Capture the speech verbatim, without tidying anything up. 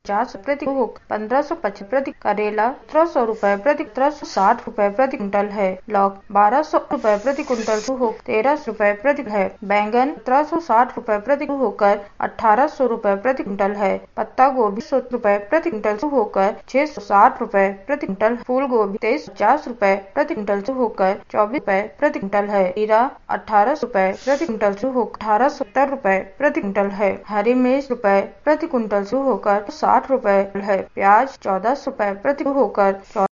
पचास प्रति पंद्रह सौ पचपन प्रति करेला सत्रह सौ रूपए प्रति सत्रह सौ साठ रूपए प्रति क्विंटल है। लौकी बारह सौ रूपए प्रति क्विंटल हो तेरह सौ रूपए प्रति है। बैंगन सत्रह सौ साठ रूपए प्रति होकर अठारह सौ रूपए प्रति क्विंटल है। पत्ता गोभी सौ रूपए प्रति क्विंटल होकर छह सौ साठ रूपए प्रति क्विंटल। फूल गोभी तेईस सौ पचास रूपए प्रति क्विंटल होकर चौबीस रूपए प्रति क्विंटल है। खीरा अठारह सौ रूपए प्रति क्विंटल होकर अठारह सौ सत्तर रूपए प्रति क्विंटल है। हरी मिर्च रूपए प्रति क्विंटल होकर साठ रूपए है। प्याज चौदह सौ रूपए प्रति होकर